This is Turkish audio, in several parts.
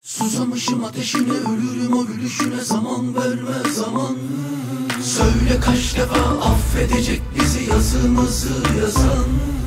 Susamışım ateşine, ölürüm o gülüşüne. Zaman verme zaman. Söyle kaç defa affedecek bizi yazımızı yazan.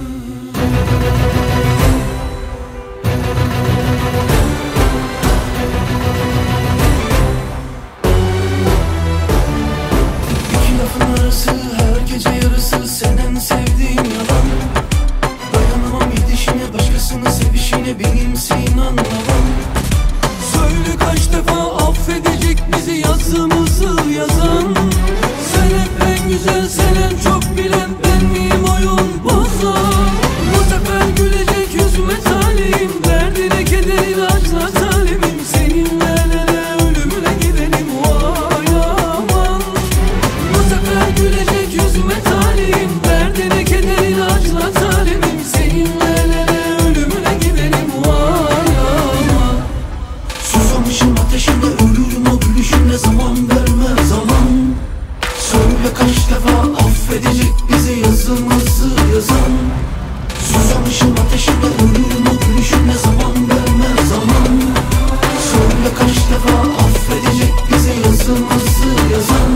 İki lafın arası, her gece yarısı, senin sevdiğin yalan. Dayanamam gidişine, başkasını sevişine, benimsin anlamam. Söyle kaç defa affedecek bizi yazımızı yazan. Sen hep en güzel, sen en çok bilen, ben miyim oyun bozan? Bu sefer gülecek yüzüme talihim, derdine kederine açla talibim. Seninle el ele ölümüne gidelim, vay aman. Bu sefer gülecek yüzüme talihim, derdine kederine açla talibim. Seninle el ele ölümüne gidelim, vay aman. Susamışım ateşine, ölürüm o gülüşüne. Zaman verme zaman. Söyle kaç defa affedecek bizi yazımızı yazan. Susamışım ateşine, ölürüm o gülüşüne. Zaman verme zaman. Söyle kaç defa affedecek bizi yazımızı yazan.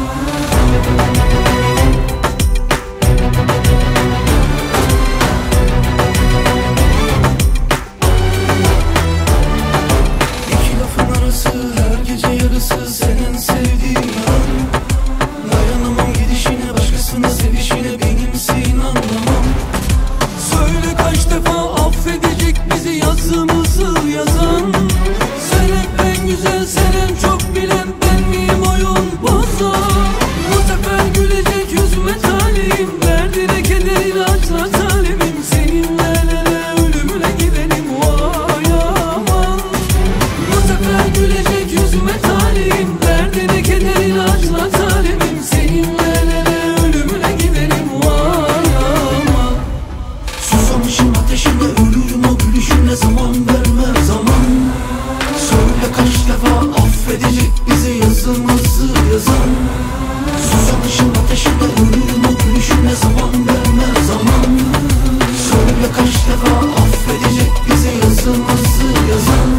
İki lafın arası, her gece yarısı, senin sevdiğin yalan. Dayanamam gidişine, başkasını sevişine, benimsin anlamam. Söyle kaç defa affedecek bizi yazımızı yazan. Sen hep en güzel, sen en çok bilen, ben miyim oyun bozan? Bu sefer gülecek yüzüme talihim, derdine kederine açla talibim. Seninle el ele ölümüne gidelim, vay aman. Bu sefer gülecek yüzüme talihim, derdine kederine açla talibim. Seninle el ele ölümüne gidelim, vay aman. Susamışım ateşine, ölürüm o gülüşüne. Zaman verme zaman. Söyle kaç defa affedecek bizi yazımızı yazan. Susamışım ateşine, ölürüm o gülüşüne. Zaman verme zaman. Söyle kaç defa affedecek bizi yazımızı yazan.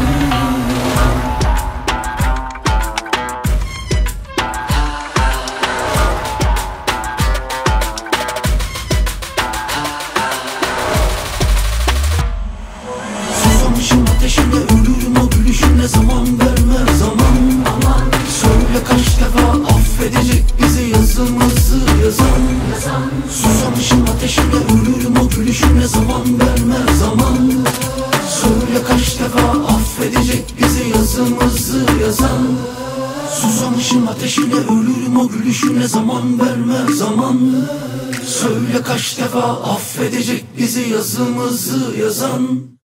Susamışım ateşine, ölürüm o gülüşüne. Zaman verme zaman. Söyle kaç defa affedecek bizi yazımızı yazan. Susamışım ateşine, ölürüm o gülüşüne. Zaman verme zaman. Söyle kaç defa affedecek bizi yazımızı yazan. Susamışım ateşine, ölürüm o gülüşüne. Zaman verme zaman. Söyle kaç defa affedecek bizi yazımızı yazan.